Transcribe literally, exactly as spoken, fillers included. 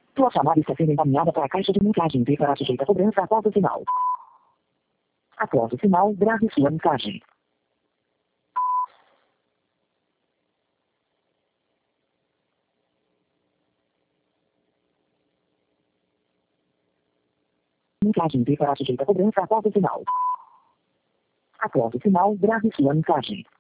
Sua chamada está sendo encaminhada para a caixa de mensagem e será sujeita a cobrança após o sinal. Após o sinal, grave sua mensagem. Mensagem será sujeita a cobrança após o sinal. Após o sinal, grave sua mensagem.